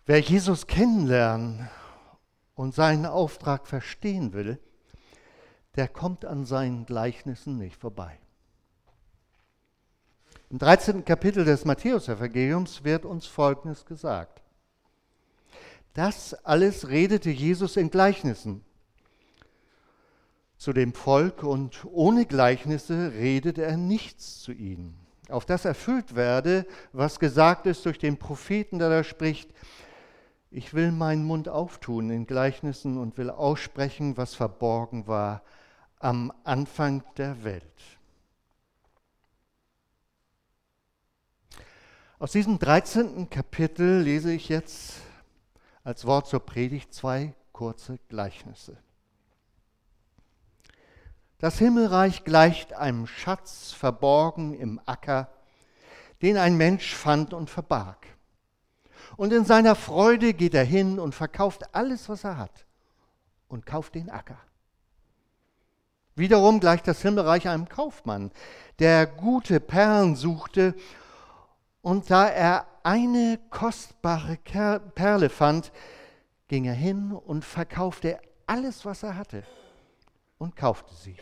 Wer Jesus kennenlernen und seinen Auftrag verstehen will, der kommt an seinen Gleichnissen nicht vorbei. Im 13. Kapitel des Matthäus-Evangeliums wird uns Folgendes gesagt. Das alles redete Jesus in Gleichnissen zu dem Volk und ohne Gleichnisse redete er nichts zu ihnen. Auf das erfüllt werde, was gesagt ist durch den Propheten, der da spricht, ich will meinen Mund auftun in Gleichnissen und will aussprechen, was verborgen war am Anfang der Welt. Aus diesem 13. Kapitel lese ich jetzt als Wort zur Predigt 2 kurze Gleichnisse. Das Himmelreich gleicht einem Schatz verborgen im Acker, den ein Mensch fand und verbarg. Und in seiner Freude geht er hin und verkauft alles, was er hat, und kauft den Acker. Wiederum gleicht das Himmelreich einem Kaufmann, der gute Perlen suchte, und da er eine kostbare Perle fand, ging er hin und verkaufte alles, was er hatte, und kaufte sie.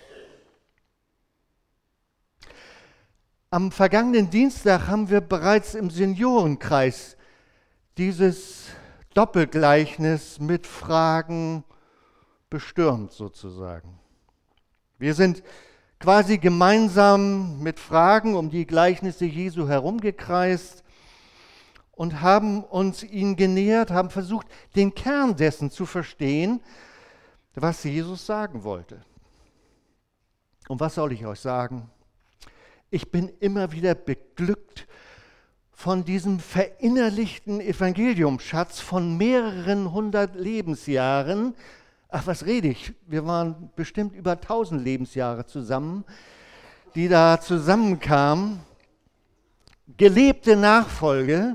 Am vergangenen Dienstag haben wir bereits im Seniorenkreis dieses Doppelgleichnis mit Fragen bestürmt sozusagen. Wir sind quasi gemeinsam mit Fragen um die Gleichnisse Jesu herumgekreist und haben uns ihnen genähert, haben versucht, den Kern dessen zu verstehen, was Jesus sagen wollte. Und was soll ich euch sagen? Ich bin immer wieder beglückt von diesem verinnerlichten Evangeliumsschatz von mehreren hundert Lebensjahren. Ach, was rede ich? Wir waren bestimmt über 1000 Lebensjahre zusammen, die da zusammenkamen. Gelebte Nachfolge,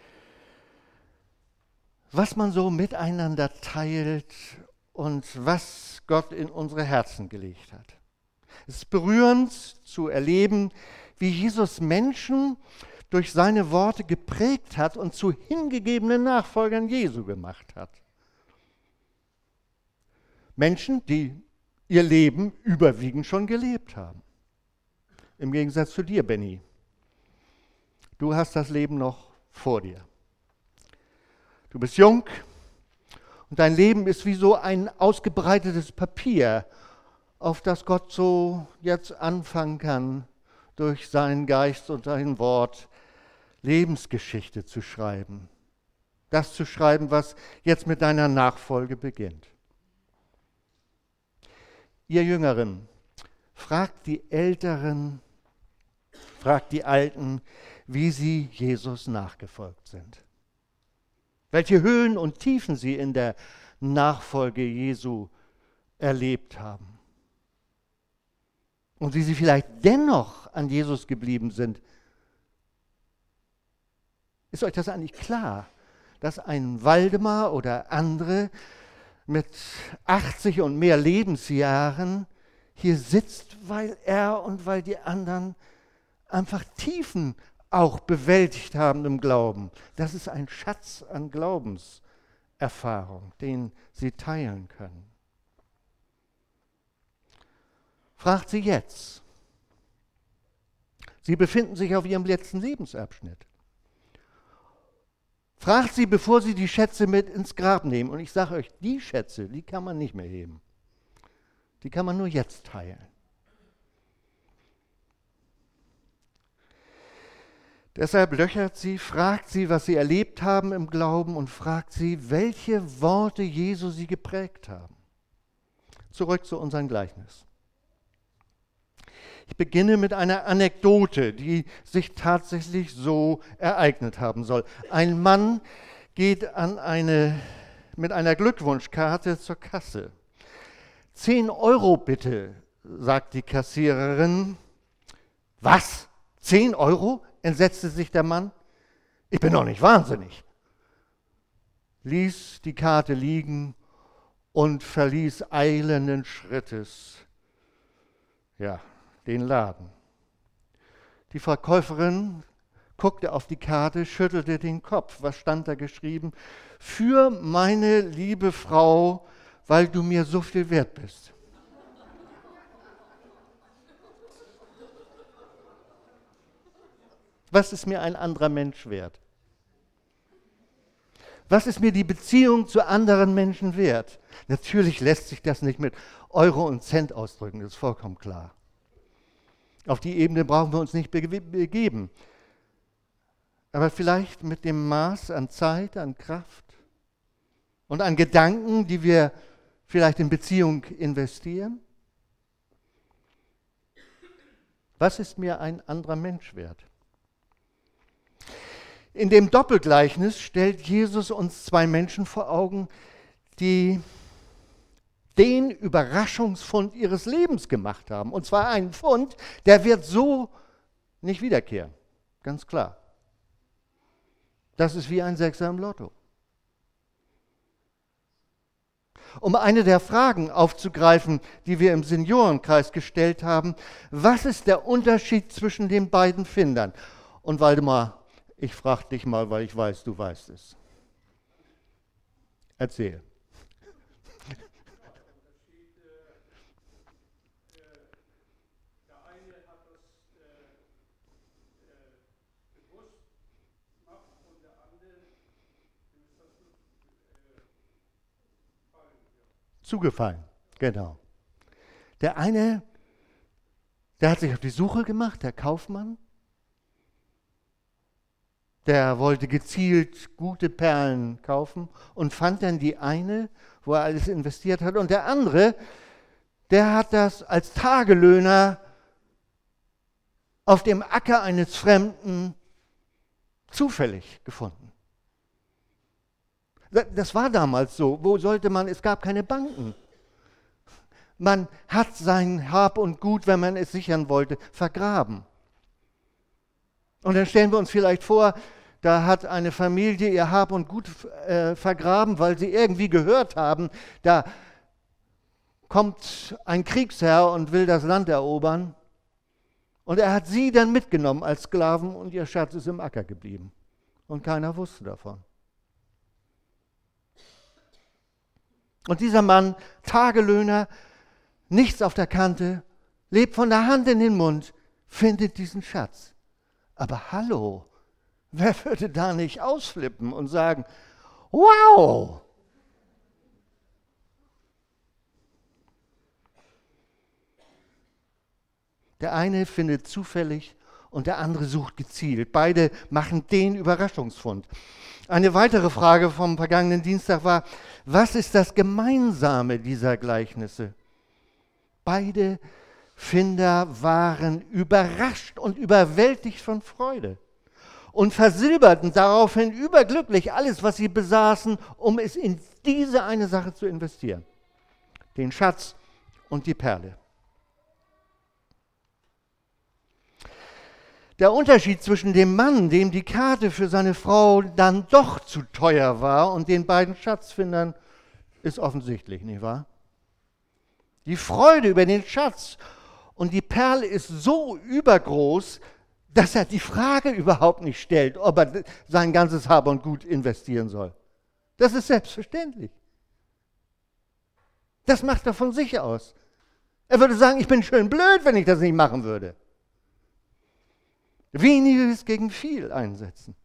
was man so miteinander teilt und was Gott in unsere Herzen gelegt hat. Es ist berührend zu erleben, wie Jesus Menschen durch seine Worte geprägt hat und zu hingegebenen Nachfolgern Jesu gemacht hat. Menschen, die ihr Leben überwiegend schon gelebt haben. Im Gegensatz zu dir, Benny. Du hast das Leben noch vor dir. Du bist jung und dein Leben ist wie so ein ausgebreitetes Papier, auf das Gott so jetzt anfangen kann, durch seinen Geist und sein Wort Lebensgeschichte zu schreiben. Das zu schreiben, was jetzt mit deiner Nachfolge beginnt. Ihr Jüngeren, fragt die Älteren, fragt die Alten, wie sie Jesus nachgefolgt sind. Welche Höhen und Tiefen sie in der Nachfolge Jesu erlebt haben. Und wie sie vielleicht dennoch an Jesus geblieben sind. Ist euch das eigentlich klar, dass ein Waldemar oder andere mit 80 und mehr Lebensjahren hier sitzt, weil er und weil die anderen einfach Tiefen auch bewältigt haben im Glauben. Das ist ein Schatz an Glaubenserfahrung, den sie teilen können. Fragt sie jetzt. Sie befinden sich auf ihrem letzten Lebensabschnitt. Fragt sie, bevor sie die Schätze mit ins Grab nehmen. Und ich sage euch, die Schätze, die kann man nicht mehr heben. Die kann man nur jetzt teilen. Deshalb löchert sie, fragt sie, was sie erlebt haben im Glauben und fragt sie, welche Worte Jesu sie geprägt haben. Zurück zu unserem Gleichnis. Ich beginne mit einer Anekdote, die sich tatsächlich so ereignet haben soll. Ein Mann geht mit einer Glückwunschkarte zur Kasse. 10 Euro bitte, sagt die Kassiererin. Was? 10 Euro? Entsetzte sich der Mann. Ich bin doch nicht wahnsinnig. Ließ die Karte liegen und verließ eilenden Schrittes den Laden. Die Verkäuferin guckte auf die Karte, schüttelte den Kopf. Was stand da geschrieben? Für meine liebe Frau, weil du mir so viel wert bist. Was ist mir ein anderer Mensch wert? Was ist mir die Beziehung zu anderen Menschen wert? Natürlich lässt sich das nicht mit Euro und Cent ausdrücken, das ist vollkommen klar. Auf die Ebene brauchen wir uns nicht begeben. Aber vielleicht mit dem Maß an Zeit, an Kraft und an Gedanken, die wir vielleicht in Beziehung investieren. Was ist mir ein anderer Mensch wert? In dem Doppelgleichnis stellt Jesus uns zwei Menschen vor Augen, die den Überraschungsfund ihres Lebens gemacht haben. Und zwar einen Fund, der wird so nicht wiederkehren. Ganz klar. Das ist wie ein Sechser im Lotto. Um eine der Fragen aufzugreifen, die wir im Seniorenkreis gestellt haben, was ist der Unterschied zwischen den beiden Findern? Und Waldemar, ich frage dich mal, weil ich weiß, du weißt es. Erzähl. Der eine hat das bewusst gemacht und der andere ist das gefallen. Zugefallen, genau. Der eine, der hat sich auf die Suche gemacht, der Kaufmann. Der wollte gezielt gute Perlen kaufen und fand dann die eine, wo er alles investiert hat. Und der andere, der hat das als Tagelöhner auf dem Acker eines Fremden zufällig gefunden. Das war damals so. Wo sollte man? Es gab keine Banken. Man hat sein Hab und Gut, wenn man es sichern wollte, vergraben. Und dann stellen wir uns vielleicht vor, da hat eine Familie ihr Hab und Gut vergraben, weil sie irgendwie gehört haben, da kommt ein Kriegsherr und will das Land erobern. Und er hat sie dann mitgenommen als Sklaven und ihr Schatz ist im Acker geblieben. Und keiner wusste davon. Und dieser Mann, Tagelöhner, nichts auf der Kante, lebt von der Hand in den Mund, findet diesen Schatz. Aber hallo, wer würde da nicht ausflippen und sagen, wow! Der eine findet zufällig und der andere sucht gezielt. Beide machen den Überraschungsfund. Eine weitere Frage vom vergangenen Dienstag war, was ist das Gemeinsame dieser Gleichnisse? Beide Finder waren überrascht und überwältigt von Freude und versilberten daraufhin überglücklich alles, was sie besaßen, um es in diese eine Sache zu investieren. Den Schatz und die Perle. Der Unterschied zwischen dem Mann, dem die Karte für seine Frau dann doch zu teuer war, und den beiden Schatzfindern ist offensichtlich, nicht wahr? Die Freude über den Schatz und die Perle ist so übergroß, dass er die Frage überhaupt nicht stellt, ob er sein ganzes Hab und Gut investieren soll. Das ist selbstverständlich. Das macht er von sich aus. Er würde sagen, ich bin schön blöd, wenn ich das nicht machen würde. Weniges gegen viel einsetzen.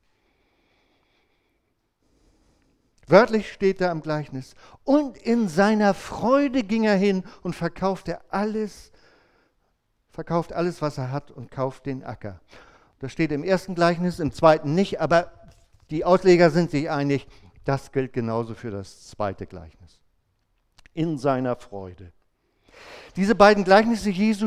Wörtlich steht da im Gleichnis, und in seiner Freude ging er hin und verkauft alles, was er hat und kauft den Acker. Das steht im ersten Gleichnis, im zweiten nicht, aber die Ausleger sind sich einig, das gilt genauso für das zweite Gleichnis. In seiner Freude. Diese beiden Gleichnisse Jesu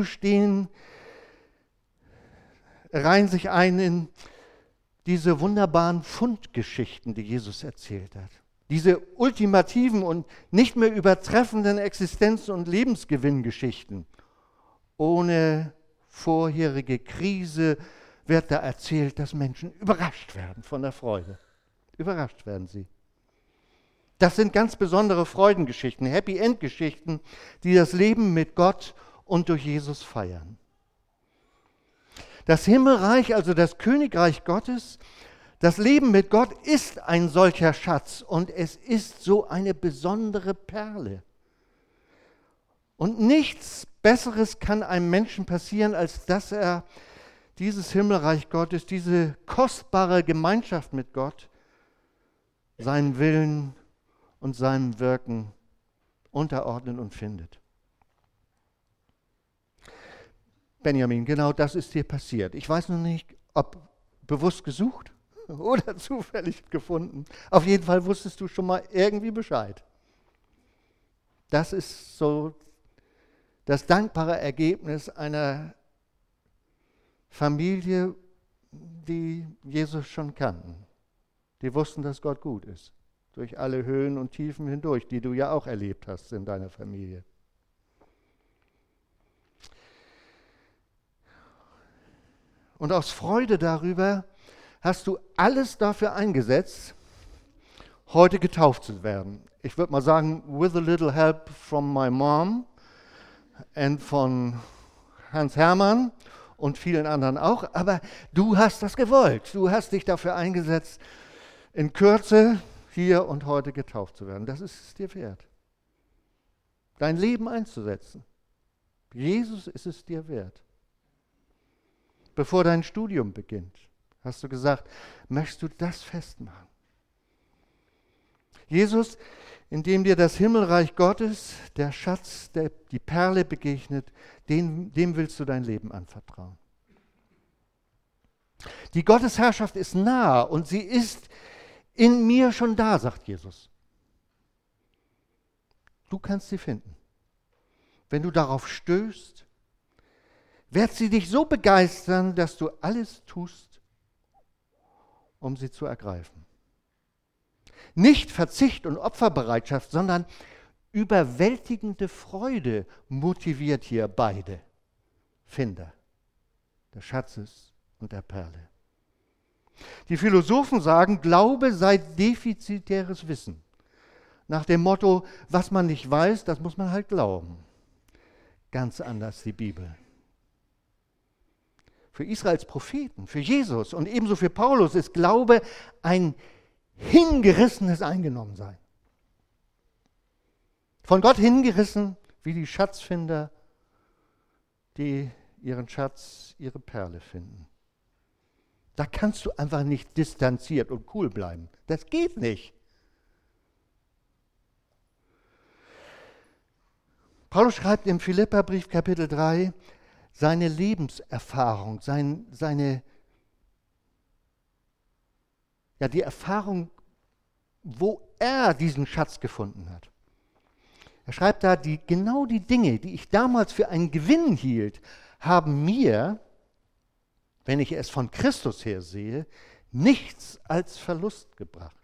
reihen sich ein in diese wunderbaren Fundgeschichten, die Jesus erzählt hat. Diese ultimativen und nicht mehr übertreffenden Existenz- und Lebensgewinngeschichten. Ohne vorherige Krise wird da erzählt, dass Menschen überrascht werden von der Freude. Überrascht werden sie. Das sind ganz besondere Freudengeschichten, Happy-End-Geschichten, die das Leben mit Gott und durch Jesus feiern. Das Himmelreich, also das Königreich Gottes, das Leben mit Gott ist ein solcher Schatz und es ist so eine besondere Perle. Und nichts Besseres kann einem Menschen passieren, als dass er dieses Himmelreich Gottes, diese kostbare Gemeinschaft mit Gott, seinen Willen und seinem Wirken unterordnet und findet. Benjamin, genau das ist dir passiert. Ich weiß noch nicht, ob bewusst gesucht oder zufällig gefunden. Auf jeden Fall wusstest du schon mal irgendwie Bescheid. Das ist so das dankbare Ergebnis einer Familie, die Jesus schon kannten. Die wussten, dass Gott gut ist. Durch alle Höhen und Tiefen hindurch, die du ja auch erlebt hast in deiner Familie. Und aus Freude darüber hast du alles dafür eingesetzt, heute getauft zu werden. Ich würde mal sagen, with a little help from my mom und von Hans Hermann und vielen anderen auch. Aber du hast das gewollt. Du hast dich dafür eingesetzt, in Kürze hier und heute getauft zu werden. Das ist es dir wert. Dein Leben einzusetzen. Jesus ist es dir wert. Bevor dein Studium beginnt, hast du gesagt, möchtest du das festmachen? Jesus, in dem dir das Himmelreich Gottes, der Schatz, die Perle begegnet, dem willst du dein Leben anvertrauen. Die Gottesherrschaft ist nah und sie ist in mir schon da, sagt Jesus. Du kannst sie finden. Wenn du darauf stößt, wird sie dich so begeistern, dass du alles tust, um sie zu ergreifen. Nicht Verzicht und Opferbereitschaft, sondern überwältigende Freude motiviert hier beide Finder des Schatzes und der Perle. Die Philosophen sagen, Glaube sei defizitäres Wissen. Nach dem Motto, was man nicht weiß, das muss man halt glauben. Ganz anders die Bibel. Für Israels Propheten, für Jesus und ebenso für Paulus ist Glaube ein hingerissenes Eingenommensein. Von Gott hingerissen wie die Schatzfinder, die ihren Schatz, ihre Perle finden. Da kannst du einfach nicht distanziert und cool bleiben. Das geht nicht. Paulus schreibt im Philipperbrief Kapitel 3, seine Lebenserfahrung, die Erfahrung, wo er diesen Schatz gefunden hat. Er schreibt da, genau die Dinge, die ich damals für einen Gewinn hielt, haben mir, wenn ich es von Christus her sehe, nichts als Verlust gebracht.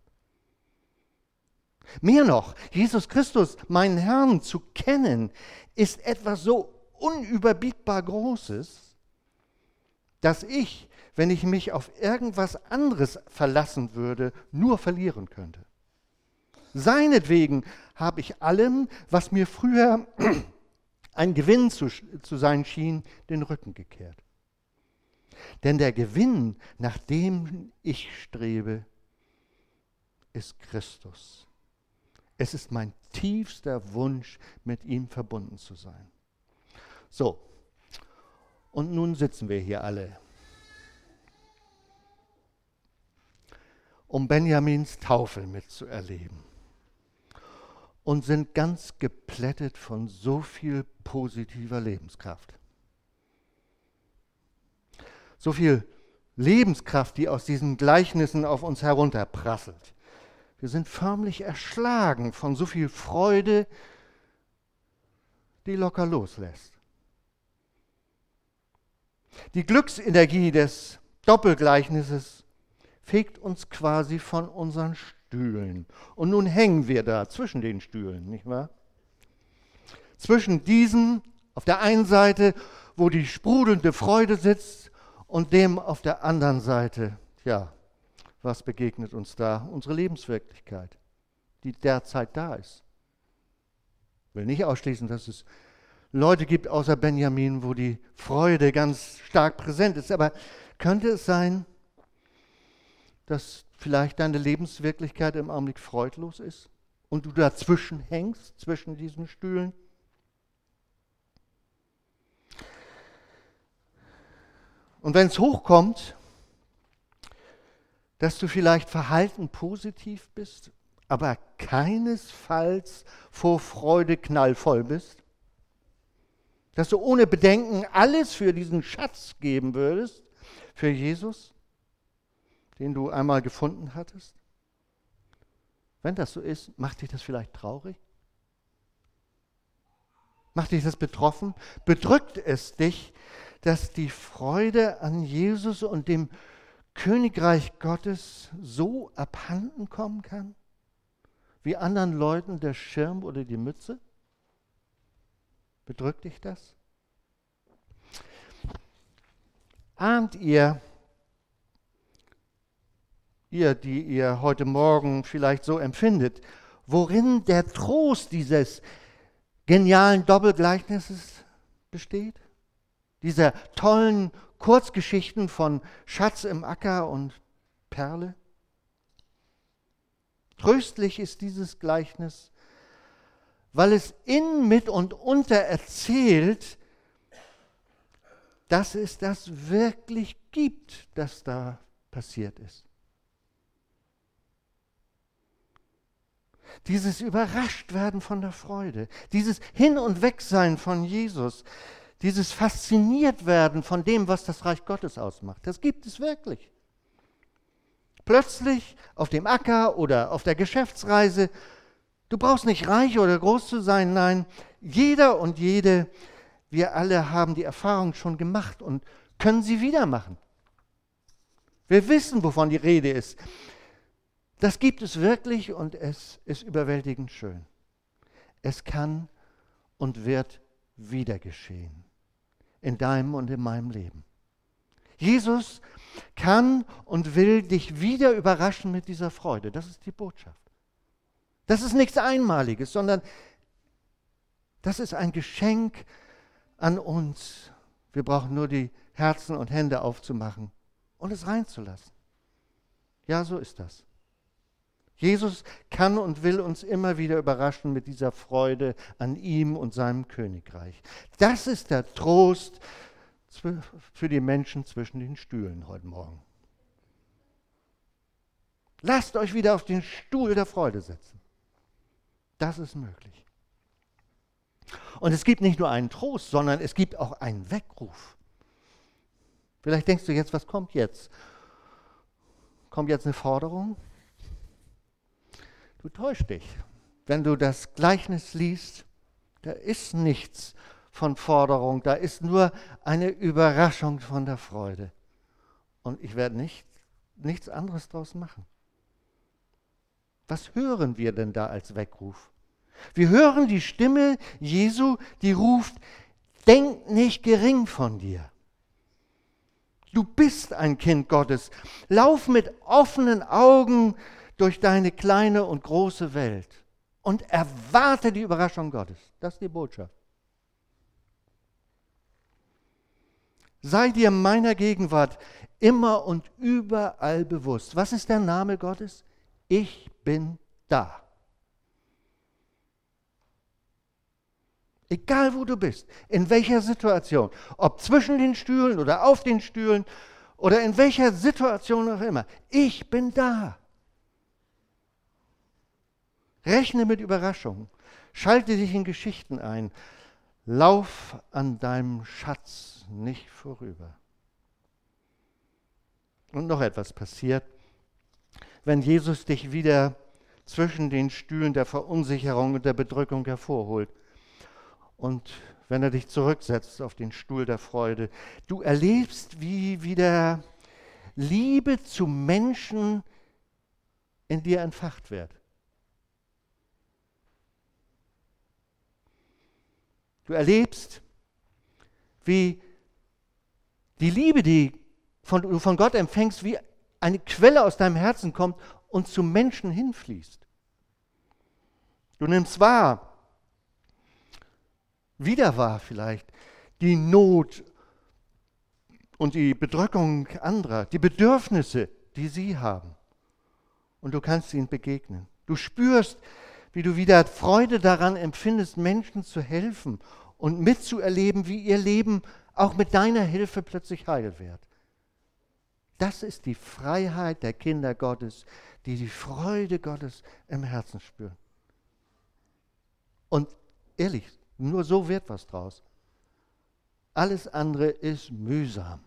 Mehr noch, Jesus Christus, meinen Herrn, zu kennen, ist etwas so unüberbietbar Großes, dass ich, wenn ich mich auf irgendwas anderes verlassen würde, nur verlieren könnte. Seinetwegen habe ich allem, was mir früher ein Gewinn zu sein schien, den Rücken gekehrt. Denn der Gewinn, nach dem ich strebe, ist Christus. Es ist mein tiefster Wunsch, mit ihm verbunden zu sein. So, und nun sitzen wir hier alle, um Benjamins Taufe mitzuerleben und sind ganz geplättet von so viel positiver Lebenskraft. So viel Lebenskraft, die aus diesen Gleichnissen auf uns herunterprasselt. Wir sind förmlich erschlagen von so viel Freude, die locker loslässt. Die Glücksenergie des Doppelgleichnisses fegt uns quasi von unseren Stühlen. Und nun hängen wir da zwischen den Stühlen, nicht wahr? Zwischen diesem auf der einen Seite, wo die sprudelnde Freude sitzt, und dem auf der anderen Seite, ja, was begegnet uns da? Unsere Lebenswirklichkeit, die derzeit da ist. Ich will nicht ausschließen, dass es Leute gibt außer Benjamin, wo die Freude ganz stark präsent ist. Aber könnte es sein, dass vielleicht deine Lebenswirklichkeit im Augenblick freudlos ist und du dazwischen hängst, zwischen diesen Stühlen? Und wenn es hochkommt, dass du vielleicht verhalten positiv bist, aber keinesfalls vor Freude knallvoll bist, dass du ohne Bedenken alles für diesen Schatz geben würdest, für Jesus, den du einmal gefunden hattest. Wenn das so ist, macht dich das vielleicht traurig? Macht dich das betroffen? Bedrückt es dich, dass die Freude an Jesus und dem Königreich Gottes so abhanden kommen kann, wie anderen Leuten der Schirm oder die Mütze? Bedrückt dich das? Ahnt ihr, die ihr heute Morgen vielleicht so empfindet, worin der Trost dieses genialen Doppelgleichnisses besteht? Dieser tollen Kurzgeschichten von Schatz im Acker und Perle? Tröstlich ist dieses Gleichnis, weil es in, mit und unter erzählt, dass es das wirklich gibt, das da passiert ist. Dieses Überraschtwerden von der Freude, dieses Hin- und Wegsein von Jesus, dieses Fasziniertwerden von dem, was das Reich Gottes ausmacht, das gibt es wirklich. Plötzlich auf dem Acker oder auf der Geschäftsreise, du brauchst nicht reich oder groß zu sein, nein, jeder und jede, wir alle haben die Erfahrung schon gemacht und können sie wieder machen. Wir wissen, wovon die Rede ist. Das gibt es wirklich und es ist überwältigend schön. Es kann und wird wieder geschehen. In deinem und in meinem Leben. Jesus kann und will dich wieder überraschen mit dieser Freude. Das ist die Botschaft. Das ist nichts Einmaliges, sondern das ist ein Geschenk an uns. Wir brauchen nur die Herzen und Hände aufzumachen und es reinzulassen. Ja, so ist das. Jesus kann und will uns immer wieder überraschen mit dieser Freude an ihm und seinem Königreich. Das ist der Trost für die Menschen zwischen den Stühlen heute Morgen. Lasst euch wieder auf den Stuhl der Freude setzen. Das ist möglich. Und es gibt nicht nur einen Trost, sondern es gibt auch einen Weckruf. Vielleicht denkst du jetzt, was kommt jetzt? Kommt jetzt eine Forderung? Du täuschst dich. Wenn du das Gleichnis liest, da ist nichts von Forderung, da ist nur eine Überraschung von der Freude. Und ich werde nichts anderes daraus machen. Was hören wir denn da als Weckruf? Wir hören die Stimme Jesu, die ruft, denk nicht gering von dir. Du bist ein Kind Gottes. Lauf mit offenen Augen durch deine kleine und große Welt und erwarte die Überraschung Gottes. Das ist die Botschaft. Sei dir meiner Gegenwart immer und überall bewusst. Was ist der Name Gottes? Ich bin da. Egal wo du bist, in welcher Situation, ob zwischen den Stühlen oder auf den Stühlen oder in welcher Situation auch immer, ich bin da. Rechne mit Überraschungen, schalte dich in Geschichten ein, lauf an deinem Schatz nicht vorüber. Und noch etwas passiert, wenn Jesus dich wieder zwischen den Stühlen der Verunsicherung und der Bedrückung hervorholt und wenn er dich zurücksetzt auf den Stuhl der Freude. Du erlebst, wie wieder Liebe zu Menschen in dir entfacht wird. Du erlebst, wie die Liebe, die du von Gott empfängst, wie eine Quelle aus deinem Herzen kommt und zu Menschen hinfließt. Du nimmst wahr, wieder war vielleicht die Not und die Bedrückung anderer, die Bedürfnisse, die sie haben. Und du kannst ihnen begegnen. Du spürst, wie du wieder Freude daran empfindest, Menschen zu helfen und mitzuerleben, wie ihr Leben auch mit deiner Hilfe plötzlich heil wird. Das ist die Freiheit der Kinder Gottes, die die Freude Gottes im Herzen spüren. Und ehrlich, nur so wird was draus. Alles andere ist mühsam.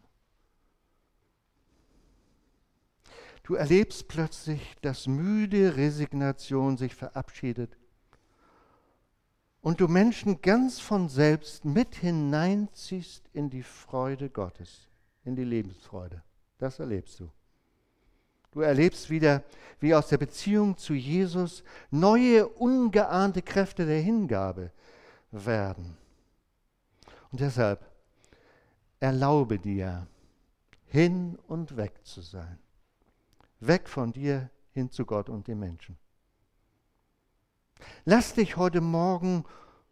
Du erlebst plötzlich, dass müde Resignation sich verabschiedet und du Menschen ganz von selbst mit hineinziehst in die Freude Gottes, in die Lebensfreude. Das erlebst du. Du erlebst wieder, wie aus der Beziehung zu Jesus neue, ungeahnte Kräfte der Hingabe werden. Und deshalb erlaube dir, hin und weg zu sein. Weg von dir hin zu Gott und den Menschen. Lass dich heute Morgen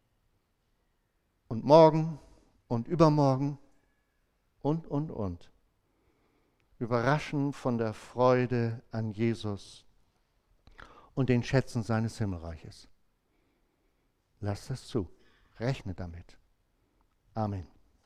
und übermorgen und überraschen von der Freude an Jesus und den Schätzen seines Himmelreiches. Lass das zu. Rechne damit. Amen.